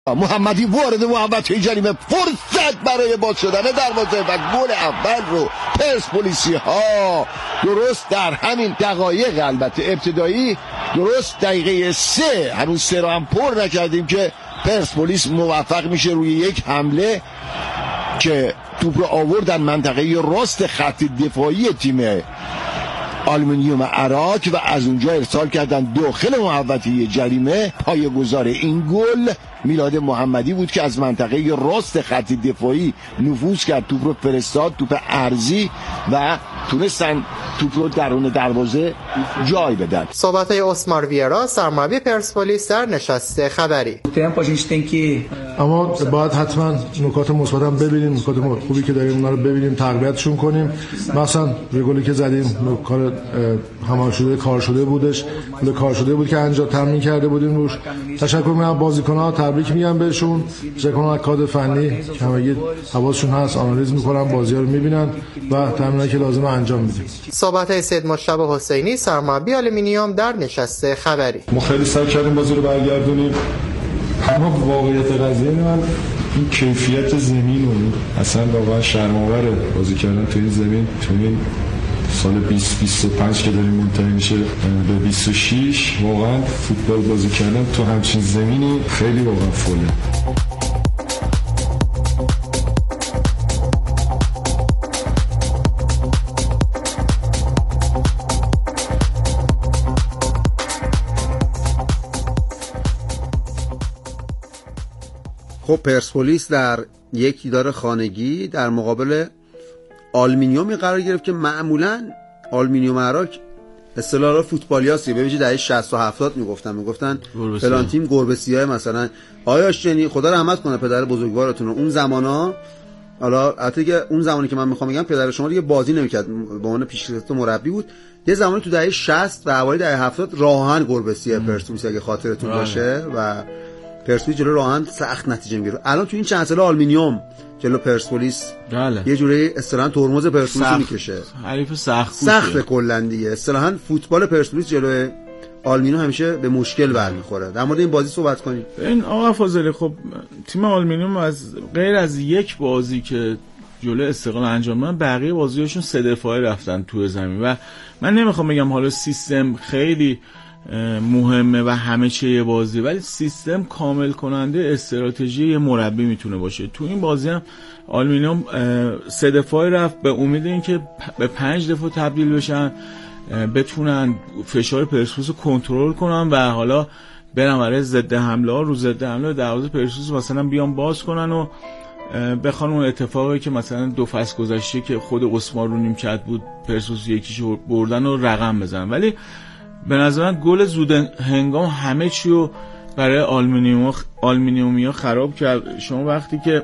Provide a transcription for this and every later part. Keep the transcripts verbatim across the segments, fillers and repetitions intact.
محمدی وارد محوطه جریمه، فرصت برای باز شدن دروازه و گل اول رو پرسپولیسی ها درست در همین دقایق البته ابتدایی، درست دقیقه سه، هنوز سه رو هم پر نکردیم که پرسپولیس موفق میشه روی یک حمله که توپ رو آوردن منطقه راست خط دفاعی تیم آلومینیوم عراق و از اونجا ارسال کردن داخل محوطه جریمه. پایه‌گذار این گل میلاد محمدی بود که از منطقه راست خط دفاعی نفوذ کرد، توپ رو فرستاد، توپ ارضی، و تونستن توپ رو درون دروازه جای بدن. صحبت‌های اسمار ویرا سرمربی پرسپولیس در نشست خبری. اما باید حتما نکات مثبت هم ببینیم، نکات خوبی که داریم اونا رو ببینیم، تقویتشون کنیم. مثلا گلی که زدیم کار همه شده کار شده بودش، گل کار شده بود که انجام تامین کرده بودیم روش. تشکر می‌کنم بازیکن‌ها، تبریک میگم بهشون. تشکر کادر فنی که همگی حواسشون هست، آنالیز می‌کنن، بازی‌ها رو می‌بینن و تمرینایی که لازمه انجام میدیم. صحبت‌های سید مجتبی حسینی سرمربی آلومینیوم در نشست خبری. ما خیلی سعی کردیم بازی رو برگردونیم، اما واقعیت قضیه من این کیفیت زمین و اصلا واقعا شرم‌آوره بازی کردن تو این زمین. تو این سال بیست بیست و پنج که داریم منتهی میشه به بیست و شش، واقعا فوتبال بازی کردن تو همچین زمینی خیلی واقعا فوله. خب پرسپولیس در یک دیدار خانگی در مقابل آلومینیومی قرار گرفت که معمولا آلومینیوم عراق اصطلاح فوتبالیاسیه، به ویژه دهه شصت و هفتاد میگفتن میگفتن فلان تیم گربه سیاه مثلا. آیاش جنی خدا رحمت کنه پدر بزرگوارتون رو، اون زمانا، حالا البته که اون زمانی که من میخوام بگم پدر شما دیگه بازی نمیکرد، به عنوان پیشکسوت مربی بود. یه زمانی تو دهه شصت و اوایل دهه هفتاد راهن گربه سیاه پرسپولیس اگه خاطرتون باشه و پرسپولیس جلو راهن سخت نتیجه میگیره. الان تو این چند سال آلومینیوم جلو پرسپولیس بله. یه جوری اصطلاحاً ترمز پرسپولیس میکشه، حریف سخت سخت کلا دیگه. اصطلاحاً فوتبال پرسپولیس جلو آلومینیوم همیشه به مشکل برمیخوره. در مورد این بازی صحبت کنیم. این آقا فاضلی، خب تیم آلومینیوم از غیر از یک بازی که جلو استقلال انجام دادن، بقیه بازیاشون سه دفاعه رفتن تو زمین و من نمیخوام بگم حالا سیستم خیلی مهمه و همه چیه بازی، ولی سیستم کامل کننده استراتژی مربی میتونه باشه. تو این بازی هم آلومینیوم سه دفاعی رفت به امید اینکه به پنج دفاع تبدیل بشن، بتونن فشار پرسپولیس رو کنترل کنن و حالا برن برای ضد حمله ها رو ضد حمله دروازه پرسپولیس مثلا بیان باز کنن و بخوان اون اتفاقی که مثلا دو فصل گذشته که خود اسمار رو نیمکت بود پرسپولیس یکیشو بردن و رقم بزنن. ولی به نظر من گل زود هنگام همه چی رو برای آلومینیوم آلومینیومیا خراب کرد. شما وقتی که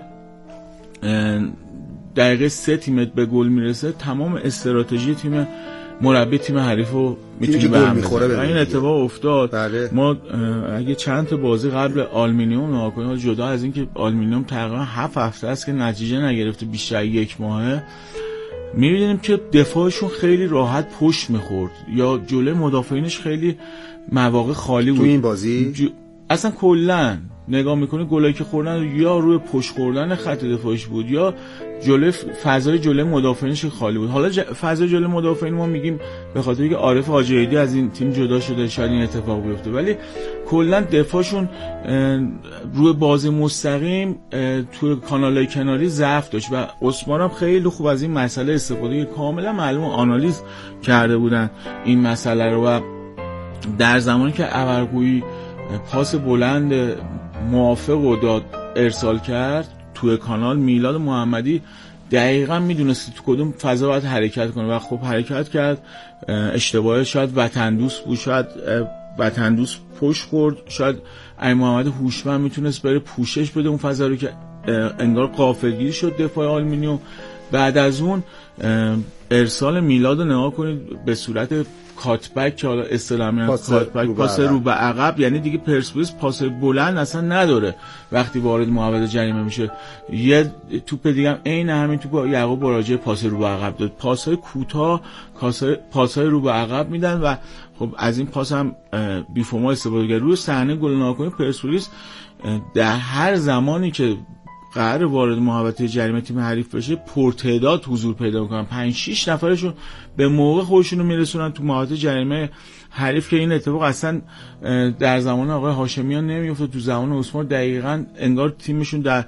دقیقه سه تیمت به گل میرسه، تمام استراتژی تیم مربی تیم حریف رو میتونی به هم بزنه. این اتفاق افتاد. بله. ما اگه چند تا بازی قبل آلومینیوم نگاه کنیم، جدا از این که آلومینیوم تقریبا هفت هفته است که نتیجه نگرفته، بیشتر یک ماهه، می‌بینیم که دفاعشون خیلی راحت پشت می‌خورد یا جلوی مدافعینش خیلی مواقع خالی بود. تو این بازی ج... اصلا کلا نگاه می‌کنی گلایی که خوردن یا روی پشت خوردن خط دفاعش بود یا جلوی فضای جلوی مدافعینش خالی بود. حالا ج... فضای جلوی مدافعین ما میگیم به خاطر اینکه عارف حاجی‌عیدی از این تیم جدا شده شاید این اتفاق بیفته، ولی کلا دفاعشون روی بازی مستقیم توی کانالای کناری ضعف داشت و اسمار هم خیلی خوب از این مسئله استفاده کاملا معلوم آنالیز کرده بودن این مسئله رو و در زمانی که عبرگویی پاس بلند موافق رو داد ارسال کرد توی کانال، میلاد محمدی دقیقاً میدونست تو کدوم فضا باید حرکت کنه و خب حرکت کرد. اشتباهه شاید وطن دوست بود، شاید وطن دوست پشت خورد، شاید ای محمد هوشمند میتونست بره پوشش بده اون فضا رو که انگار غافلگیری شد دفاع آلومینیوم بعد از اون ارسال میلاد رو نگاه کنید به صورت کاتبک که حالا اصطلاحاً کاتبک پاس رو به عقب، یعنی دیگه پرسپولیس پاس بلند اصلا نداره وقتی وارد محوطه جریمه میشه. یه توپ دیگه هم عین همین توپ یعقوب براجه پاس رو به عقب داد. پاس‌های کوتاه، پاس‌های رو به عقب میدن و خب از این پاس هم بیفوما استفاده کرد. روی صحنه گل ناکنی پرسپولیس در هر زمانی که قرار وارد محوطه جریمه تیم حریف بشه پرتعداد حضور پیدا میکنن، پنج شش نفرشون به موقع خودشون رو میرسونن تو محوطه جریمه حریف که این اتفاق اصلا در زمان آقای هاشمیان نمیفته. تو زمان عثمان دقیقاً انگار تیمشون در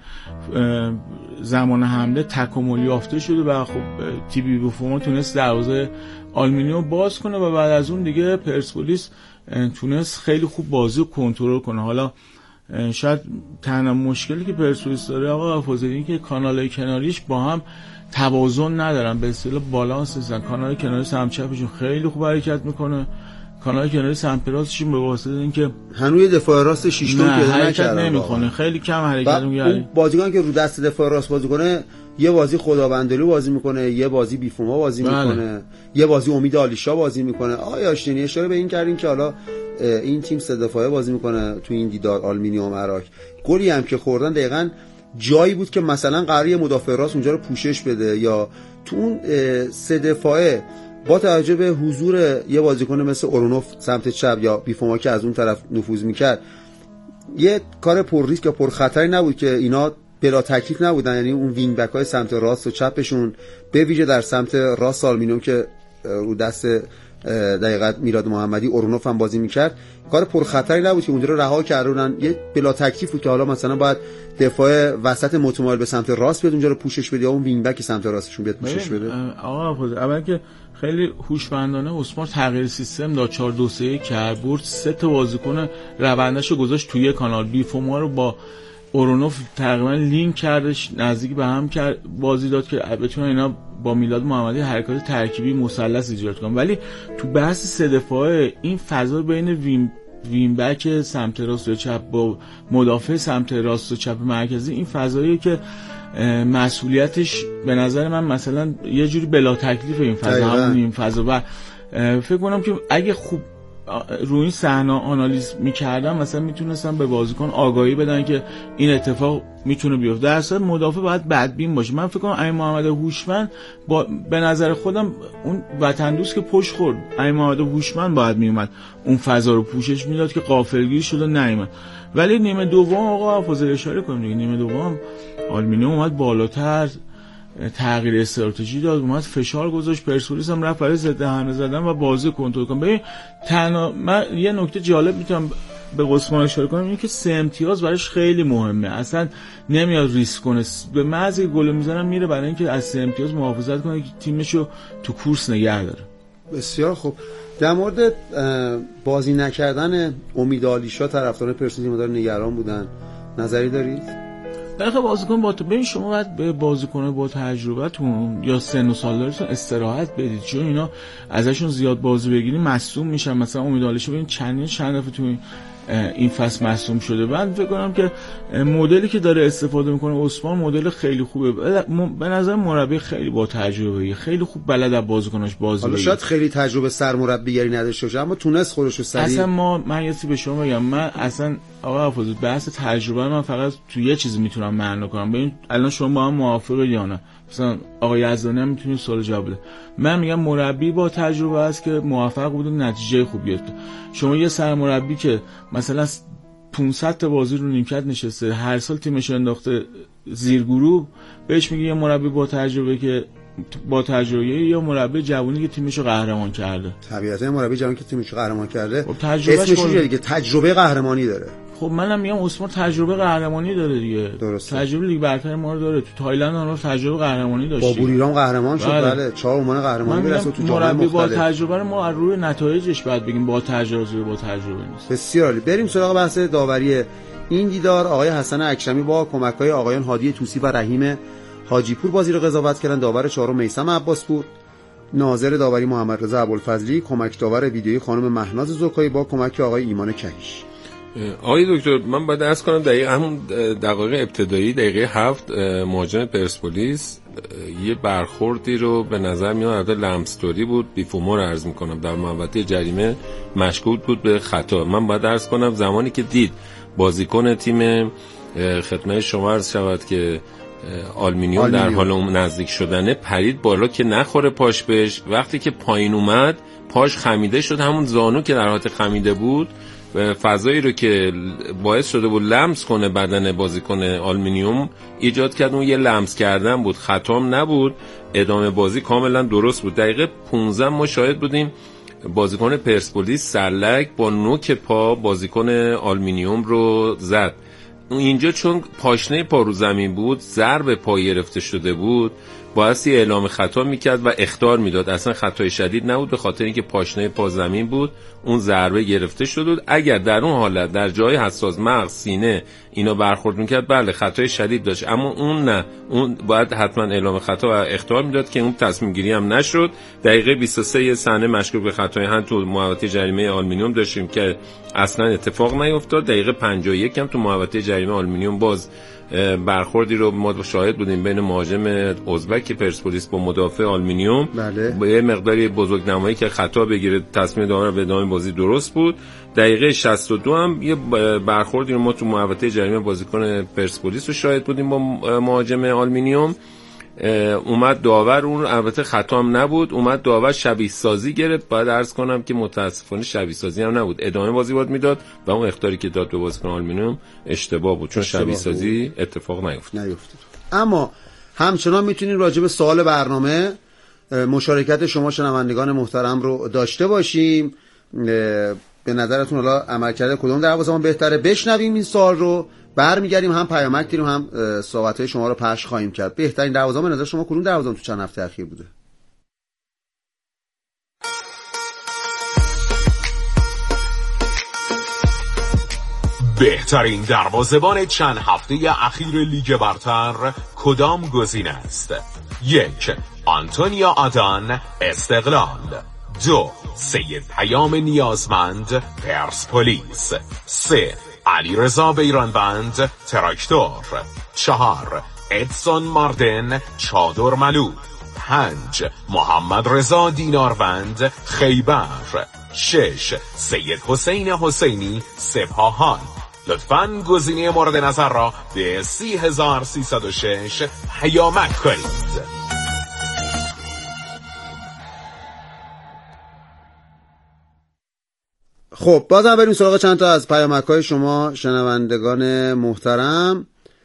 زمان حمله تکامل یافته شده و خب تیبی بوفون تونست دروازه آلومینیوم باز کنه و بعد از اون دیگه پرسپولیس تونست خیلی خوب بازی رو کنترل کنه. حالا شاید تنها مشکلی که پرسپولیس داره آقا حافظی این که کانالای کناریش با هم توازن ندارن، به اصطلاح بالانس نیستن. کانال کناری سمت چپشون خیلی خوب حرکت میکنه، کانال کناری سمت راستشون به واسطه اینکه هنوز دفاع راست شش تا پیدا نکردن نمیکنه، خیلی کم حرکت میکنه. بازیکن که رو دست دفاع راست بازی کنه یه بازی خداوندلو بازی میکنه، یه بازی بیفوما بازی بله. میکنه، یه بازی امید آلیشا بازی میکنه. آیا آشتینی اشاره به این کردین که حالا این تیم سه دفاعه بازی میکنه تو این دیدار آلومینیوم عراق. گلی هم که خوردن دقیقاً جایی بود که مثلا قراره مدافع راست اونجا رو پوشش بده، یا تو اون سه دفاعه با توجه به حضور یه بازیکن مثل اورونوف سمت چپ یا بیفوما که از اون طرف نفوذ میکرد، یه کار پر ریسک یا پر خطری نبود که اینا بلا تکلیف نبودن. یعنی اون وینگ بک های سمت راست و چپشون به ویژه در سمت راست آلومینیوم که رو دست دقیقاً میلاد محمدی اورونوف هم بازی میکرد، کار پر خطری نبود که اونجا رو رها کردن. یه بلا تکلیف بود که حالا مثلا باید دفاع وسط متمایل به سمت راست بیاد اونجا رو پوشش بده یا اون وینگ بک سمت راستشون بیاد پوشش بده. آقا خود اول که خیلی هوشمندانه عثمان تغییر سیستم داد، چهار دو سه کرد، برد سه تا بازیکن رونداشو گذاشت توی کانال. بیفوما رو با اورونوف تقریبا لینک کردش، نزدیک به هم کرد، بازی داد که بتونن اینا با میلاد محمدی حرکات ترکیبی مثلث ایجاد کنن. ولی تو بحث سه دفاعه این فضا بین وین وین بک سمت راست و چپ با مدافع سمت راست و چپ مرکزی، این فضاییه که مسئولیتش به نظر من مثلا یه جوری بلا تکلیف این فضا، همون این فضا. و فکر کنم که اگه خوب روی این صحنه آنالیز می‌کردم مثلا میتونستم به بازیکن آگاهی بدن که این اتفاق میتونه بیفته. در اصل مدافع باید بدبین باشه. من فکر کنم امین محمد هوشمند با به نظر خودم اون وطن دوست که پشت خورد، امین محمد هوشمند باید میومد اون فضا رو پوشش میداد که غافلگیر شد و نیومد. ولی نیمه دوم آقا حافظ اشاره کنیم دیگه، نیمه دوم آلومینیوم اومد بالاتر، تغییر استراتژی داد، اومد فشار گذاشت، پرسپولیس هم رفت برای ضد حمله زدن و بازی کنترل کنه. ببین تنها من یه نکته جالب میتونم به عثمان اشاره کنم اینه که سه امتیاز براش خیلی مهمه، اصلا نمیاد ریسک کنه، به محض گل میزنن میره برای اینکه از سه امتیاز محافظت کنه که تیمشو تو کورس نگه داره. بسیار خوب. در مورد بازی نکردن امید آلیشا طرفداران پرسپولیس مدار نگران بودن، نظری دارید؟ بالاخره بازیکن با تو ببین شما باید به بازیکن با تجربه‌تون یا سن و سالتون استراحت بدید، چون اینا ازشون زیاد بازی بگیرین مصدوم میشن. مثلا امید آلیشا ببین چندین چند دفعه تو این فصل مصدوم شده. بعد فکر کنم که مدلی که داره استفاده میکنه عثمان مدل خیلی خوبه، به نظر مربی خیلی با تجربه، خیلی خوب بلد از بازیکناش بازی حالا بگیره. شاید خیلی تجربه سرمربیگری نداشته باشه اما تونست خودش رو سریع. اصلا ما من یه چیزی به شما بگم، من اصلا آقا حافظ بحث تجربه من فقط تو یه چیزی میتونم معنا کنم. ببین الان شما با هم موافقید یا نه؟ مثلا آقا یزدانی هم میتونه سوال جواب بده. من میگم مربی با تجربه است که موفق بوده نتیجه خوبی گرفته. شما یه سرمربی که مثلا پانصد تا بازی رو نیمکت نشسته، هر سال تیمش انداخته زیر گروه، بهش میگه یه مربی با تجربه که با تجربه یا مربی جوونی که تیمشو قهرمان کرده. طبیعتا مربی جوونی که تیمشو قهرمان کرده خب تجربهش اسمش دیگه تجربه قهرمانی داره. خب منم میگم عثمان تجربه قهرمانی داره دیگه. درسته. تجربه لیگ برتر ما رو داره. تو تایلند اونها تجربه قهرمانی داشت. با بوریرام قهرمان شد. بله, بله. چهار عنوان قهرمانی میرسه تو جام مختلف. با تجربه رو ما از روی نتایجش بعد بگیم با تجربه با تجربه نیست. بسیار عالی. بریم سراغ بحث داوری این دیدار. آقای حسن اکرمی با کمک‌های آقایان هادی طوسی و رحیم حاجی پور بازی رو قضاوت کردن. داور چهارم میثم عباسپور، ناظر داوری محمد رضا ابوالفضلی، کمک داور ویدیویی خانم مهناز زکایی با کمک آقای ایمان کهیش. آقای دکتر من باید عرض کنم دقیقه همون دقایق ابتدایی دقیقه هفت مهاجم پرسپولیس یه برخوردی رو به نظر میاد لمس‌طوری بود بیفومور عرض میکنم در محوطه جریمه مشکوک بود به خطا. من باید عرض کنم زمانی که دید بازیکن تیم خدمت شما عرض شود که آلمینیوم, آلمینیوم در حال اون نزدیک شدنه پرید بالا که نخوره پاش بهش. وقتی که پایین اومد پاش خمیده شد، همون زانو که در حالت خمیده بود فضایی رو که باعث شده بود لمس کنه بدن بازیکن آلمینیوم ایجاد کرد. اون یه لمس کردن بود، خطام نبود، ادامه بازی کاملا درست بود. دقیقه پانزده ما شاهد بودیم بازیکن پرسپولیس سلک با نوک پا بازیکن آلمینیوم رو زد. اینجا چون پاشنه پا رو زمین بود، ضرب پا گرفته شده بود، بایستی اعلام خطا میکرد و اخطار میداد. اصلا خطای شدید نبود به خاطر اینکه پاشنه پا زمین بود، اون ضربه گرفته شده بود. اگر در اون حالت در جای حساس مغز، سینه اینا برخورد میکرد بله خطای شدید داشت، اما اون نه، اون باید حتما اعلام خطا و اخطار میداد که اون تصمیم گیری هم نشد. دقیقه بیست و سه یه صحنه مشکوک به خطای هند تو محوطه جریمه آلمینیوم داشتیم که اصلا اتفاق نیفتاد. دقیقه پنجاه و یک هم تو محوطه جریمه آلمینیوم باز برخوردی رو ما شاهد بودیم بین مهاجم ازبک پرسپولیس با مدافع آلمینیوم. بله. با یه مقداری بزرگنمایی که خطا بگیره تصمیم داور به ادامه بازی درست بود. دقیقه شصت و دو هم یه برخوردی رو ما تو محوطه جریمه بازیکن پرسپولیس رو شاهد بودیم با مهاجم آلمینیوم. اومد داور، اون البته خطا هم نبود، اومد داور شبیه سازی گرفت. باید عرض کنم که متاسفانه شبیه سازی هم نبود، ادامه بازی باید میداد و اون اخطاری که داد به بازیکن آلمینیوم اشتباه بود چون شبیه سازی اتفاق نیفتاد. نیفتاد. اما همچنان میتونید راجع به سوال برنامه مشارکت شما شنوندگان محترم رو داشته باشیم. به نظرتون حالا عملکرد کدوم دروازه‌بان بهتره؟ بشنویم این سوال رو، برمیگردیم هم پیامک گیریم هم صحبت‌های شما رو پخش خواهیم کرد. بهترین دروازه‌بان به نظر شما کدوم دروازه‌بان تو چند هفته اخیر بوده؟ بهترین دروازه‌بان چند هفته اخیر لیگ برتر کدام گزینه است؟ یک، آنتونیا آدان استقلال. دو، سید پیام نیازمند پرسپولیس. سه، علیرضا بیرانوند تراکتور. چهار، ادسون ماردن چادر ملو. پنج، محمد رضا دیناروند خیبر. شش، سید حسین حسینی سپاهان. لطفاً گزینه مورد نظر را به سی هزار سیصد و شش پیامک کنید. خب بازم بریم سراغ چند تا از پیامک‌های شما شنوندگان محترم.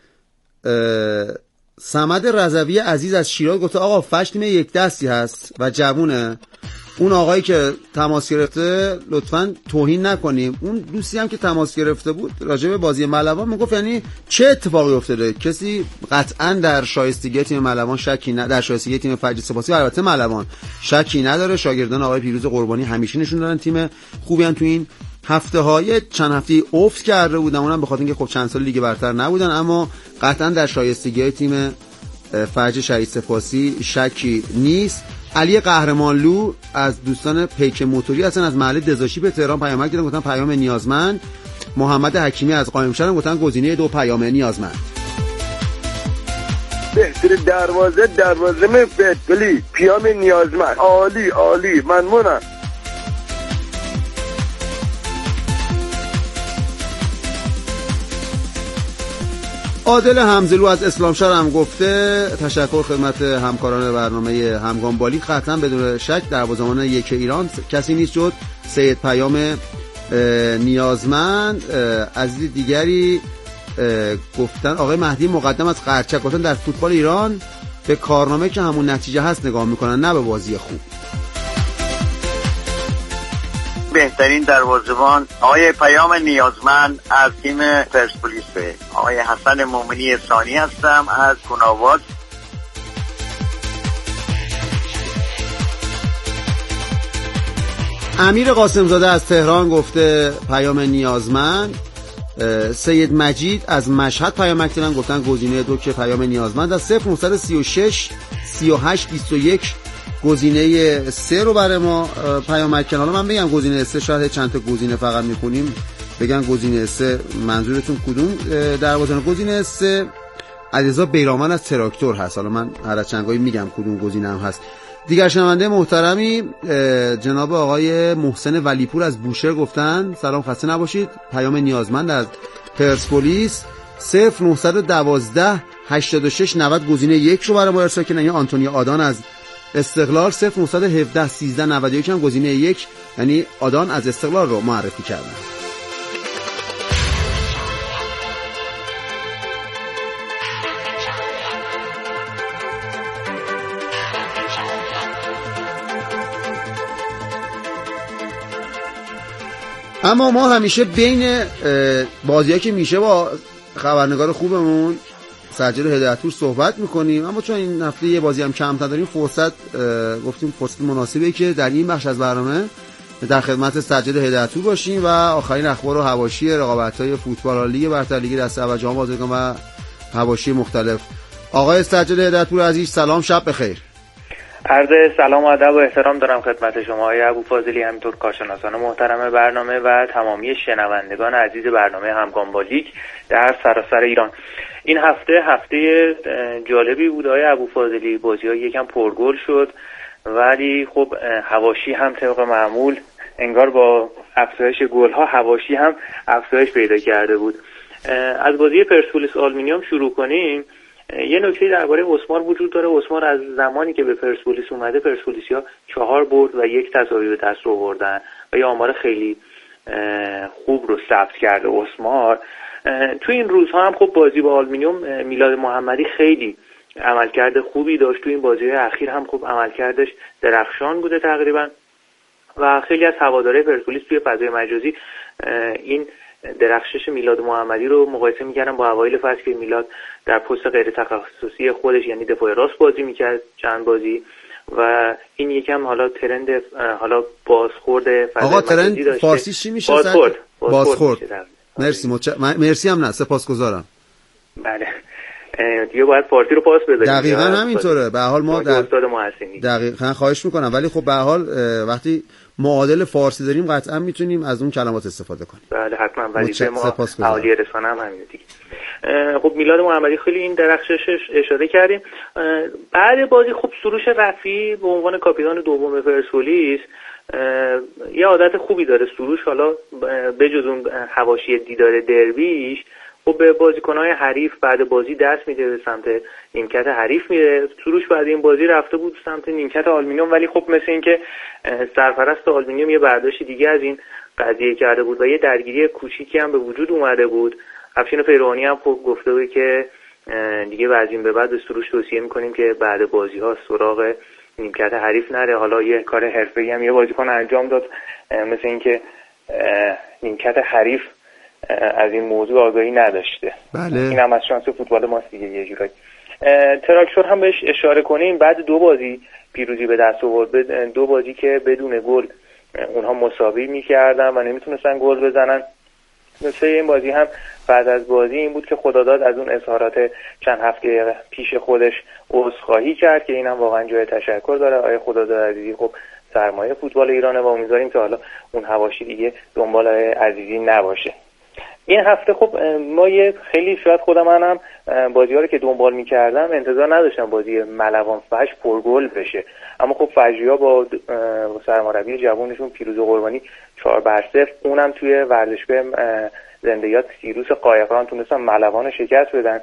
صمد رضوی عزیز از شیراز گفته آقا فش تیم یک دستی هست و جوونه. اون آقایی که تماس گرفته لطفاً توهین نکنیم. اون دوستی هم که تماس گرفته بود راجع به بازی ملوان میگفت یعنی چه اتفاقی افتاده. کسی قطعاً در شایستگی تیم ملوان شکی نه، در شایستگی تیم فجر سپاسی البته ملوان شکی نداره. شاگردان آقای پیروز قربانی همیشه نشون دادن تیم خوبی ان. تو این هفته های چند هفته افت کرده بودن، اونم به خاطر اینکه خب چند سال لیگ برتر نبودن، اما قطعاً در شایستگی تیم فجر شهید سپاسی شکی نیست. علی قهرمانلو از دوستان پیک موتوری هستن از محله دزاشی به تهران پیامک دادن، گفتن پیام نیازمند. محمد حکیمی از قائمشهر گفتن گزینه دو پیام نیازمند. بهتر دروازه دروازه من پرسپولیس پیام نیازمند. عالی عالی ممنونم. عادل حمزلو از اسلامشهر هم گفته تشکر خدمت همکاران برنامه همگام بالی. قطعا بدون شک دروازه‌بان یک ایران کسی نیست جز سید پیام نیازمند. عزیز دیگری گفتن آقای مهدی مقدم از قرچک گفتن در فوتبال ایران به کارنامه که همون نتیجه هست نگاه میکنن نه به بازی خوب. بهترین دروازه‌بان آقای پیام نیازمند از تیم پرسپولیس. آقای حسن مومنی ثانی هستم از کناوات. امیر قاسمزاده از تهران گفته پیام نیازمند. سید مجید از مشهد پیامک دادن گفتن گزینه دو که پیام نیازمند. از صفر نهصد و سی و شش سی و هشت بیست و یک گزینه سه رو برای ما پیامک کن. حالا من بگم گزینه سه شاید چند تا گزینه فقط میخونیم بگن گزینه سه منظورتون کدوم دروازه‌بان؟ گزینه سه علیرضا بیرانوند از تراکتور هست. حالا من هر چنگایی میگم کدوم گزینه هم هست. دیگر شنونده محترمی جناب آقای محسن ولیپور از بوشهر گفتن سلام خسته نباشید. پیام نیازمند از پرسپولیس صفر نهصد و دوازده هشتاد و شش نود گزینه یک رو برای ما ارسال کردن. یا آنتونی آدان از استقلال صفر نهصد و هفده سیزده نود و یک هم گزینه یک، یعنی آدان از استقلال رو معرفی کردن. اما ما همیشه بین بازی‌ها که میشه با خبرنگار خوبمون سجاد هدایتپور صحبت میکنیم، اما چون این هفته یه بازی هم کمتر داریم فرصت گفتیم فرصت مناسبه که در این بخش از برنامه در خدمت سجاد هدایتپور باشیم و آخرین اخبار و حواشی رقابت‌های فوتبال لیگ برتر، لیگ دسته اول، جام بازیکن و حواشی مختلف. آقای سجاد هدایتپور عزیز سلام، شب بخیر. عرض سلام و ادب و احترام دارم خدمت شما آقای ابوفاضلی، همینطور کارشناسان محترم برنامه و تمامی شنوندگان عزیز برنامه همگام با لیگ در سراسر ایران. این هفته هفته جالبی بود آقای ابوفاضلی، بازی‌ها یکم پرگل شد ولی خب حواشی هم طبق معمول انگار با افزایش گل‌ها حواشی هم افزایش پیدا کرده بود. از بازی پرسپولیس آلومینیوم شروع کنیم. یه نکته درباره اسمار وجود داره. اسمار از زمانی که به پرسپولیس اومده پرسپولیسیا چهار برد و یک تساوی به دست آوردن و یه آمار خیلی خوب رو ثبت کرده اسمار. تو این روزها هم خب بازی با آلومینیوم میلاد محمدی خیلی عملکرد خوبی داشت. تو این بازی اخیر هم خب عملکردش درخشان بوده تقریبا و خیلی از هواداره پرسپولیس توی فضای مجازی این درخشش میلاد محمدی رو مقایسه می‌کردن با اوایل فصل که میلاد در پست غیر تخصصی خودش یعنی دفاع راست بازی می‌کرد چند بازی و این یکم حالا ترند حالا بازخورد فضای آقا ترند فارسی چی میشه؟ بازخورد بازخورد. مرسی مچ... مرسی هم نه سپاسگزارم. بله دیگه باید فارسی رو پاس بدیم. دقیقاً همینطوره. به هر حال ما در استاد محسنی دقیقاً خواهش می‌کنم، ولی خب به هر حال وقتی معادل فارسی داریم قطعا میتونیم از اون کلمات استفاده کنیم. بله حتما، ولی ما اهالی رسانه هم همین دیگه. خب میلاد محمدی خیلی این درخششش اشاره کردیم. بعد بازی خب سروش رفیعی به عنوان کاپیتان دوم پرسپولیس یه عادت خوبی داره سروش، حالا بجز اون حواشی دیدار دربیش خب به بازیکن‌های حریف بعد بازی دست میده، به سمت نیمکت حریف میره. سروش بعد این بازی رفته بود سمت نیمکت آلومینیوم ولی خب مثل اینکه سرپرست آلومینیوم یه برداشت دیگه از این قضیه کرده بود و یه درگیری کوچیکی هم به وجود اومده بود. افشین پیروانی هم خب گفته بود که دیگه از این به بعد به سروش توصیه میکنیم که بعد بازی‌ها سراغ نیمکت حریف نره. حالا یه کار حرفه‌ای هم یه بازیکن انجام داد، مثل اینکه نیمکت حریف از این موضوع آگاهی نداشته. بله. این هم از شانس فوتبال ماست دیگه یه جورایی. تراکتور هم بهش اشاره کنیم، بعد دو بازی پیروزی به دست آورد، دو بازی که بدون گل اونها مساوی می‌کردن و نمیتونستن گل بزنن. نکته این بازی هم بعد از بازی این بود که خداداد از اون اظهارات چند هفته پیش خودش عذرخواهی کرد که اینم واقعا جای تشکر داره. آیه خداداد عزیزی خب سرمایه فوتبال ایرانه و امیدواریم که حالا اون حواشی دیگه دنبال عزیزی نباشه. این هفته خب ما یه خیلی شاید خودم منم بازی‌ها رو که دنبال می‌کردم انتظار نداشتم بازی ملوان فجر پرگل بشه، اما خب فجری‌ها با سرمربی جوانشون پیروز قربانی چهار بر صفر اونم توی ورزشگاه زنده‌یاد سیروس قایقران تونستن ملوان رو شکست بدن.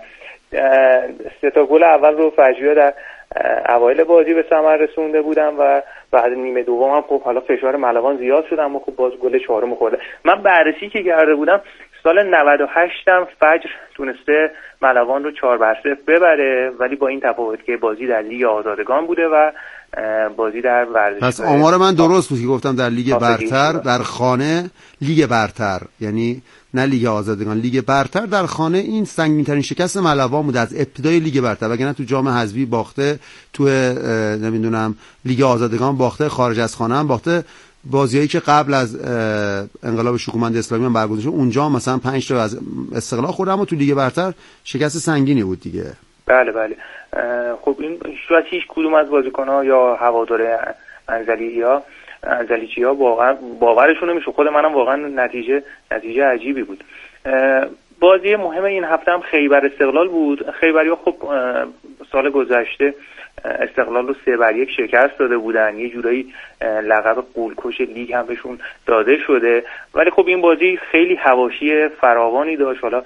سه تا گل اول رو فجری‌ها در اوایل بازی به ثمر رسونده بودن و بعد نیمه دوم هم خب حالا فشار ملوان زیاد شد اما خب باز گل چهارم خورده. من بررسی که کرده بودم سال نود و هشت هم فجر تونسته ملوان رو چهار بر صفر ببره ولی با این تفاوت که بازی در لیگ آزادگان بوده و بازی در ورزشگاه. پس آمار من درست بود که گفتم در لیگ برتر در خانه لیگ برتر، یعنی نه لیگ آزادگان، لیگ برتر در خانه این سنگین‌ترین شکست ملوان بود از ابتدای لیگ برتر، وگرنه تو جام حذفی باخته، تو نمیدونم لیگ آزادگان باخته، خارج از خانه هم باخته. بازیایی که قبل از انقلاب شکومند اسلامی هم برگزار شد اونجا مثلا پنج تا از استقلال خورد، اما تو لیگ برتر شکست سنگینی بود دیگه. بله بله. خب این شاید هیچ کدوم از بازیکن‌ها یا هواداره انزلی‌ها انزلیچی‌ها واقعا باورشون نمیشه. خود منم واقعا نتیجه نتیجه عجیبی بود. بازی مهم این هفته هم خیبر استقلال بود. خیبری‌ها خب سال گذشته استقلال رو سه بر یک شکست داده بودن، یه جورایی لقب غول‌کش لیگ هم بهشون داده شده، ولی خب این بازی خیلی حواشی فراوانی داشت. حالا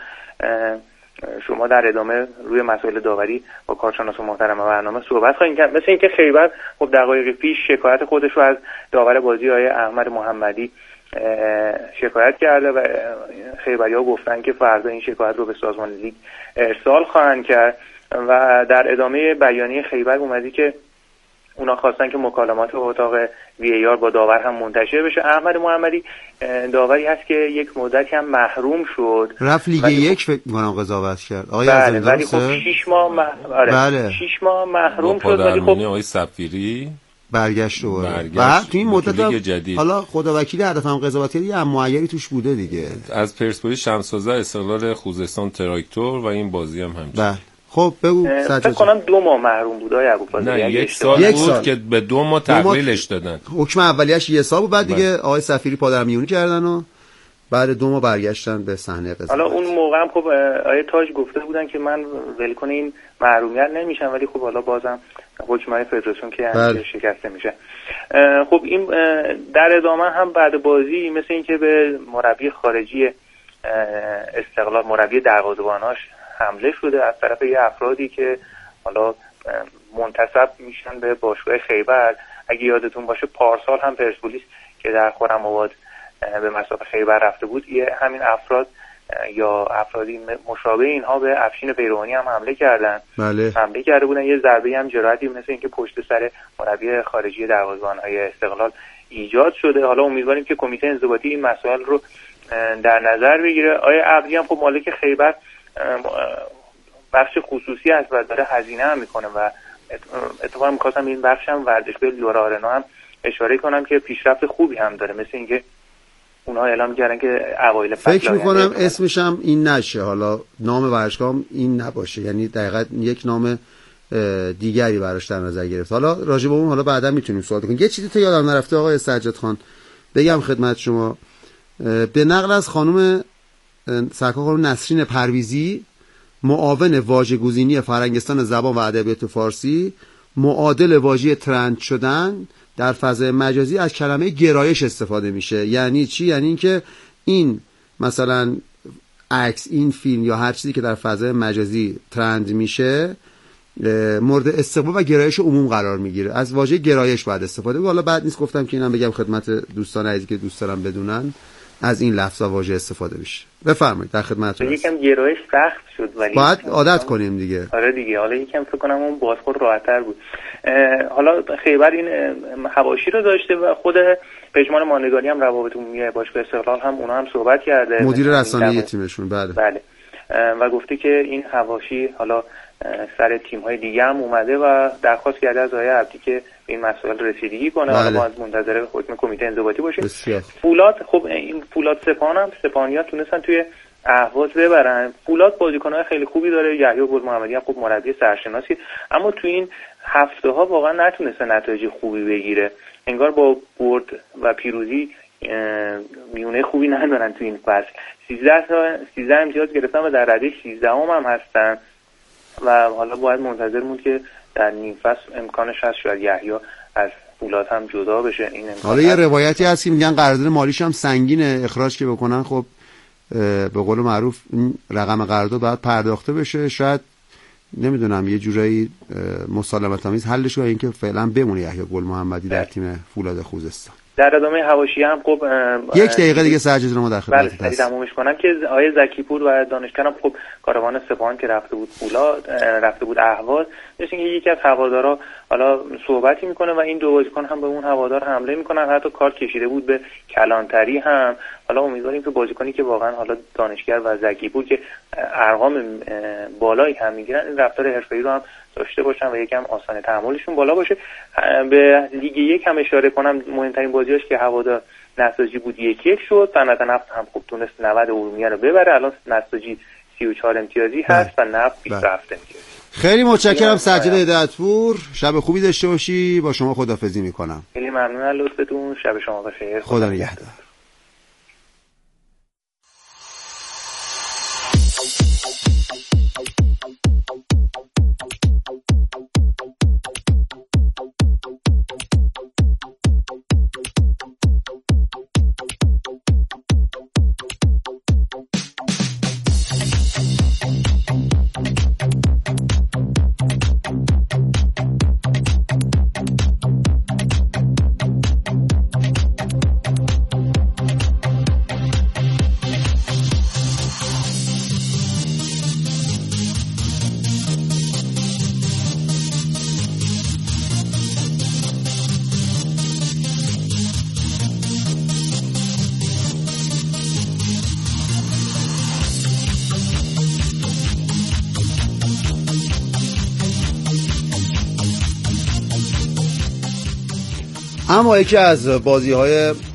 شما در ادامه روی مسائل داوری با کارشناس محترم برنامه صحبت خواهیم کرد. مثل اینکه خیبر خب دقایق پیش شکایت خودش رو از داور بازی آقای احمد محمدی شکایت کرده و خیبری‌ها گفتن که فردا این شکایت رو به سازمان لیگ ارسال خواهند کرد و در ادامه بیانیه خیبر اومدی که اونا خواستن که مکالمات اتاق وی ای آر با داور هم منتشر بشه. احمد محمدی داوری هست که یک مدتی هم محروم شد، رفت لیگ یک فکر می‌کنم قضاوت کرد آقای بله، ولی خب شش ماه مح... آره بله. شش ماه محروم شد، ولی خب آقای صفیری برگشت دوباره و تو این مدت حالا خدا وکیلی هدفم قضاوت کردی یه معیری توش بوده دیگه. از پرسپولیس شمس‌آذر استقلال خوزستان تراکتور و این بازی هم همچنین. بله خب بگو. فکر کنم دو ماه محروم بود آقای ابوالفضل. نه یک سال یک بود سال. که به دو ماه تقلیلش دادن. حکم اولیه‌اش یه سال بود، بعد دیگه آقای صفیری پادرمیونی کردن و بعد دو ماه برگشتن به صحنه قضاوت. حالا اون موقع هم خب آقای تاج گفته بودن که من ولکن این محرومیت نمیشم، ولی خب حالا بازم حکمای فدراسیون که همیشه شکسته میشه. خب این در ادامه هم بعد بازی مثل اینکه به مربی خارجی استقلال، مربی دروازه‌باناش حمله شده از طرف یه افرادی که حالا منتسب میشن به باشگاه خیبر. اگه یادتون باشه پارسال هم پرسپولیس که در خرم‌آباد به مسابقه خیبر رفته بود، یه همین افراد یا افرادی مشابه اینها به افشین پیروانی هم حمله کردن. بله. حمله کرده بودن، یه ضربه هم جراحتی مثل اینکه پشت سر مربی خارجی دروازه‌بان‌های استقلال ایجاد شده. حالا امیدواریم که کمیته انضباطی این مسائل رو در نظر بگیره. آیه عبدی هم خب مالک خیبر بخش خصوصی است و داره هزینه هم میکنه و اتفاقا میخواستم این بخش هم ورزشگاه لورا آرنا هم اشاره کنم که پیشرفت خوبی هم داره. مثل اینکه اونها اعلام کردن که اوایل فصل فکر میکنم اسمش هم این نشه، حالا نام ورزشگاه هم این نباشه، یعنی دقیقاً یک نام دیگری براش در نظر گرفت. حالا راجع به اون حالا بعدا میتونیم صحبت کنیم. یه چیزی تو یادم نرفته آقای سجاد خان بگم خدمت شما، به نقل از خانم سرکار خانم نسرین پرویزی، معاون واژه‌گزینی فرنگستان زبان و ادبیات فارسی، معادل واژه ترند شدن در فضای مجازی از کلمه گرایش استفاده میشه. یعنی چی؟ یعنی اینکه این مثلا عکس، این فیلم یا هر چیزی که در فضای مجازی ترند میشه مورد استقبال و گرایش عموم قرار میگیره. از واژه گرایش باید استفاده کنیم. حالا بعد نیست گفتم که اینم بگم خدمت دوستان عزیزی که دوست دارم بدونن از این لفظ و واژه استفاده بشه. بفرمایید در خدمتتون. یکم گرایش سخت شد ولی باید عادت کنیم دیگه. آره دیگه. حالا یکم فکر کنم اون بازخورد راحت‌تر بود. حالا خیبر این حواشی رو داشته و خود پژمان ماندگاری هم روابط عمومی باشگاه استقلال هم اونا هم صحبت کرده، مدیر رسانه‌ای تیمشون. بله بله و گفته که این حواشی حالا سر تیم‌های دیگه هم اومده و درخواست کرده از آقای عبدی که این مسائل رسیدگی کنه. بله. حالا ما از منتظر حکم کمیته انضباطی باشیم. بسیار. فولاد خب این فولاد سپاهان هم سپاهانی‌ها تونستن توی اهواز ببرن. فولاد بازیکن‌های خیلی خوبی داره، یحیی گل محمدی هم خب مربی سرشناسی، اما تو این هفته ها واقعا نتونسته نتایج خوبی بگیره. انگار با برد و پیروزی میونه خوبی ندارن تو این فصل. سیزده تا سیزده امتیاز گرفتن و در رده سیزده هم, هم هستن و حالا باید منتظر موند که در نیم فصل امکانش هست شاید یحیی از فولاد هم جدا بشه. این امکان حالا یه روایتی هست که میگن قرارداد مالیش هم سنگینه، اخراج که بکنن خب به قول معروف این رقم قرارداد باید پرداخته بشه. شاید نمیدونم یه جورایی مسالمت آمیز حلش کنه اینکه فعلا بمونه یحیی گل محمدی در تیم فولاد خوزستان. در ادامه حواشی هم خب یک دقیقه دیگه سرجز رو ما در خدمتت هستیم. بله تمومش کنم که آقای زکیپور و دانشگر هم خب کاروان سپاهان که رفته بود فولاد رفته بود اهواز، مثل اینکه یکی از هوادارا حالا صحبتی میکنه و این دو بازیکن هم به اون هوادار حمله میکنن، حتی کار کشیده بود به کلانتری هم. حالا امیدواریم که بازیکنی که واقعا حالا دانشگر و زکیپور که ارقام بالایی هم میگیرن این رفتار حرفه‌ای رو هم داشته باشن و یکم آسان تحملشون بالا باشه. به لیگ یک هم اشاره کنم، مهمترین بازیاش که هوادار نساجی بود یک یک شد. صنعت نفت هم خوب تونست نود ارومیه رو ببره، الان نساجی سی و چهار امتیازی هست و نفت بیست و هفت امتیازی. خیلی متشکرم سجاد هدایتپور، شب خوبی داشته باشی. با شما خداحافظی میکنم. خیلی ممنون از لطفتون. شب شما بخیر. خدا نگهدار. اما یکی از بازی‌های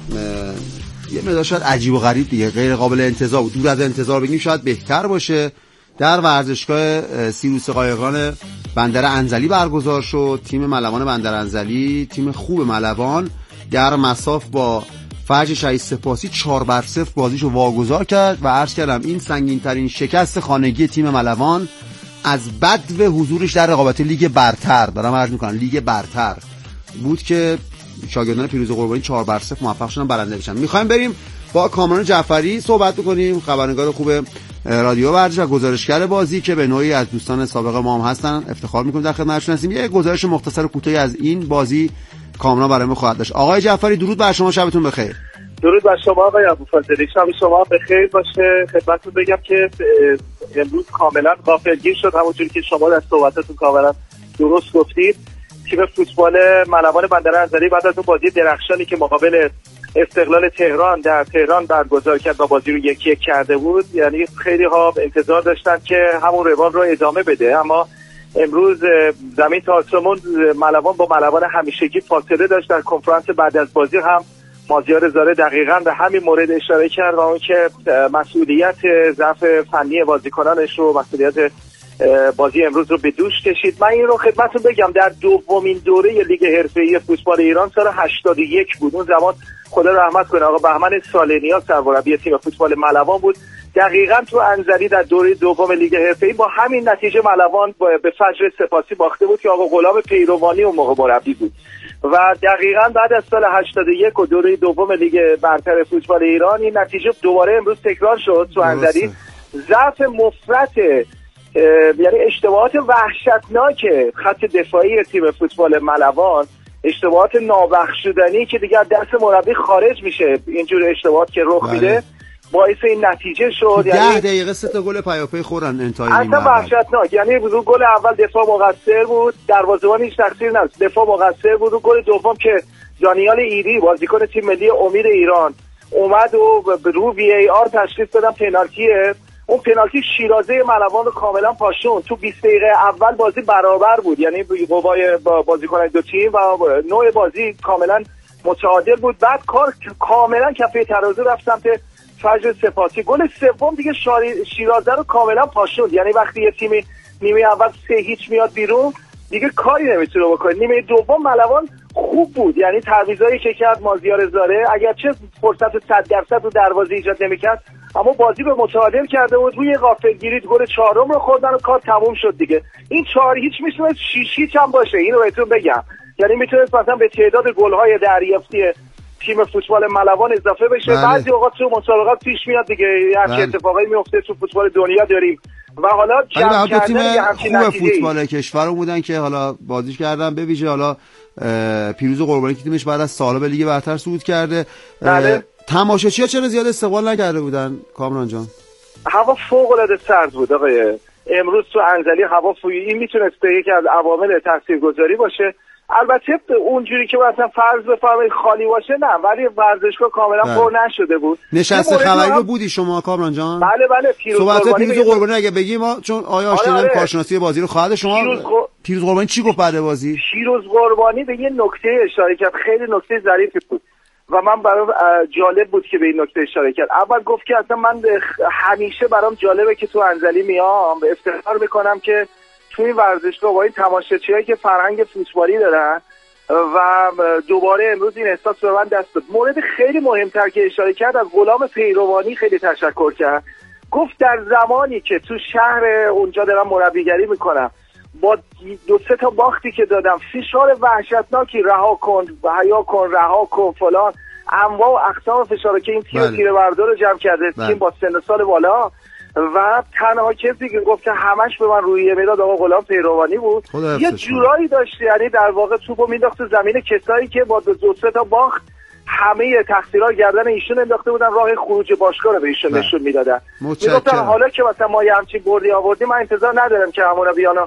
یه مقدار شاید عجیب و غریب دیگه، غیر قابل انتظار بود، دور از انتظار بگیم شاید بهتر باشه، در ورزشگاه سیروس قایقان بندر انزلی برگزار شد. تیم ملوان بندر انزلی، تیم خوب ملوان، در مساف با فرج شهید سپاسی چهار بر صفر بازیشو واگذار کرد و عرض کردم این سنگین ترین شکست خانگی تیم ملوان از بدو حضورش در رقابت لیگ برتر، دارم عرض میکنم لیگ برتر بود که شاگردان پیروز قربانی چهار بر صفر موفق شدن برنده بشن. میخوایم بریم با کامران جعفری صحبت بکنیم، خبرنگار خوب رادیو ورزش و گزارشگر بازی که به نوعی از دوستان سابق ما هم هستن، افتخار میکنیم در خدمتشون هستیم. یه گزارش مختصر و کوتاهی از این بازی کامران برای ما خواهد داشت. آقای جعفری درود بر شما، شبتون بخیر. درود بر شما آقای ابوالفضلی، شب شما بخیر باشه. خدمتتون بگم که امروز کاملا غافلگیر شد، همونجوری که شما در صحبتتون کاملا درست گفتید. تیم فوتبال ملوان بندر انزلی بعد از اون بازی درخشانی که مقابل استقلال تهران در تهران برگزار کرد و بازی رو یکی یک کرده بود، یعنی خیلی ها انتظار داشتن که همون روال رو ادامه بده، اما امروز زمین تا آسمون ملوان با ملوان همیشگی فاصله داشت. در کنفرانس بعد از بازی هم مازیار زاره دقیقاً به همین مورد اشاره کرد و اون که مسئولیت ضعف فنی بازیکنانش رو، مسئولیت بازی امروز رو به دوش کشید. من این رو خدمتتون بگم در دومین دوره لیگ حرفه‌ای فوتبال ایران سال هشتاد و یک بود، اون زمان خدا رحمت کنه آقا بهمن سالنیا سرمربی تیم فوتبال ملوان بود. دقیقاً تو انزلی در دوره دوم لیگ حرفه‌ای با همین نتیجه ملوان به فجر سپاسی باخته بود که آقا غلام پیروانی اون موقع مربی بود و دقیقاً بعد از سال هشتاد و یک و دوره دوم لیگ برتر فوتبال ایران این نتیجه دوباره امروز تکرار شد تو انزلی. ضعف مفرط، یعنی اشتباهات وحشتناک خط دفاعی تیم فوتبال ملوان، اشتباهات نابخشودنی که دیگه دست مربی خارج میشه، اینجور اشتباهات که رخ میده باعث این نتیجه شد. یعنی ده دقیقه سه تا گل پیاپی خوردن انتهای نیمه اول. اصلا وحشتناک، یعنی رو گل اول دفاع مقصر بود، دروازه‌بان هیچ تقصیر نداشت، دفاع مقصر بود. و گل دوم که دانیال ایری بازیکن تیم ملی امید ایران اومد و رو وی ای آر تشخیص دادن پنالتیه، اون پنالتی شیرازه ملوان رو کاملا پاشون. تو بیست دقیقه اول بازی برابر بود، یعنی قوای بازیکن دو تیم و نوع بازی کاملا متعادل بود. بعد کار کاملا کفه ترازو رفت سمت فجر سپاسی. گل سوم دیگه شیرازه رو کاملا پاشوند، یعنی وقتی یه تیمی نیمه اول سه هیچ میاد بیرون دیگه کاری نمیتونه بکنه. نیمه دوم ملوان خوب بود، یعنی تعویضایی که کرد مازیار زاره اگرچه فرصت صد درصد رو دروازه ایجاد نمیکرد اما بازی رو متعادل کرده بود. روی غافلگیری گل چهارم رو خوردن و کار تموم شد دیگه. این چهار هیچ میتونه شش هیچ هم باشه، اینو بهتون بگم، یعنی میتونه مثلا به تعداد گل‌های دریافتی تیم فوتبال ملوان اضافه بشه. بله. بعضی اوقات تو مسابقات پیش میاد دیگه، هر چه اتفاقایی میفته تو فوتبال دنیا داریم و حالا جمع کردن تیم خوب فوتبال کشور بودن که حالا بازیش کردن، به ویژه حالا پیروز قربانی که تیمش بعد از سالا به لیگ برتر صعود کرده. بله. تماشاچی‌ها چرا زیاد استقبال نکرده بودن کامران جان؟ هوا فوق‌العاده سرد بود آقای. امروز تو انزلی هوا فوی این میتونست یکی از عوامل تاثیرگذاری باشه. البته اونجوری که مثلا فرض بفرمایید خالی باشه نه، ولی ورزشگاه کاملا پر نشده بود. نشسته خبری هم... بودی شما کامران جان؟ بله بله. پیروز صحبت قربانی پیروز قربانی اگه بگیم ما چون آیا آشنا آره کارشناسی بازی رو خواهد شما پیروز, غ... پیروز قربانی چی گفت بعد بازی؟ پیروز قربانی به یه نکته اشاره کرد، خیلی نکته ظریفی بود. و من برام جالب بود که به این نکته اشاره کرد. اول گفت که اصلا من همیشه برام جالبه که تو انزلی میام افتخار میکنم که تو این ورزشگاه با این تماشاچیایی که فرهنگ فوتبالی دارن و دوباره امروز این احساس به من دست داد. مورد خیلی مهمتر که اشاره کرد از غلام پیروانی خیلی تشکر کرد. گفت در زمانی که تو شهر اونجا دارم مربیگری میکنم با دو سه تا باختی که دادم فشار وحشتناکی رها کن حیا کن رها کن فلان انواع و اقسام فشار که این تیم تیر بردار رو جمع کرده بله. تیم با سن و سال بالا و تنها کسی که گفت که همش به من رویه میداد آقا غلام پیروانی بود. یه جورایی داشت یعنی در واقع توپو مینداخت تو زمین کسایی که با دو سه تا باخت همه تقصیرها گردن ایشون انداخته بودن راه خروج باشگاه رو به ایشون نشون میدادن. میگفتن حالا که مثلا ما یه همچین بردی آوردیم من انتظار ندارم که همونا بیان